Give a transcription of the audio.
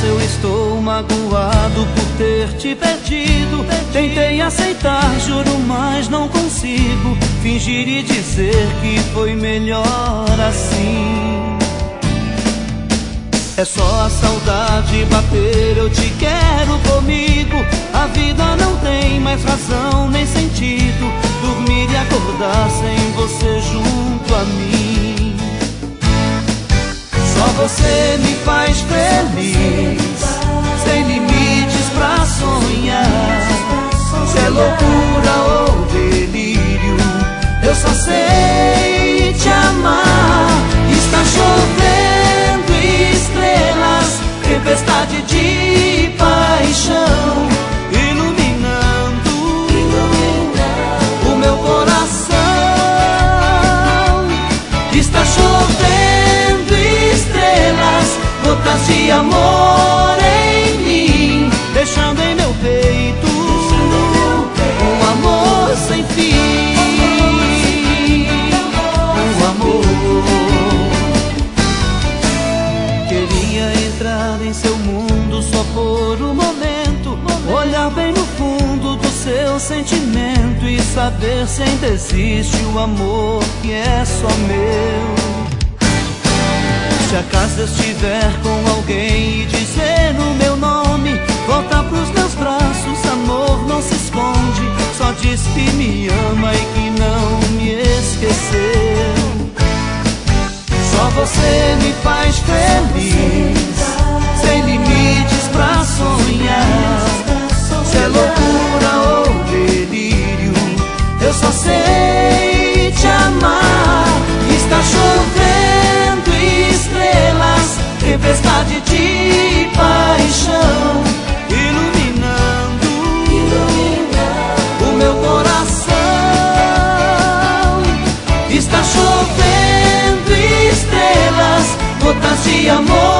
eu estou magoado por ter te perdido. Tentei aceitar, juro, mas não consigo fingir e dizer que foi melhor assim. É só a saudade bater, eu te quero comigo. A vida não tem mais razão nem sentido, dormir e acordar sem você junto a mim. Só você me faz feliz, sem limites pra sonhar. Se é loucura ou delírio, eu só sei te amar. Está chovendo estrelas, tempestade de paixão, iluminando o meu coração. Está chovendo estrelas, gotas de amor em mim, deixando em meu peito um amor sem fim. Um amor. Queria entrar em seu mundo só por um momento, olhar bem no fundo do seu sentimento e saber se ainda existe o amor que é só meu. Se acaso eu estiver com alguém e dizer o meu nome, volta pros meus braços, amor, não se esconde. Só diz que me ama e que não me esqueceu. Só você me faz feliz, sem limites pra sonhar. Se é loucura ou delírio, eu só sei te amar. Está chovendo estrelas, tempestade de paixão, iluminando o meu coração. Está chovendo estrelas, gotas de amor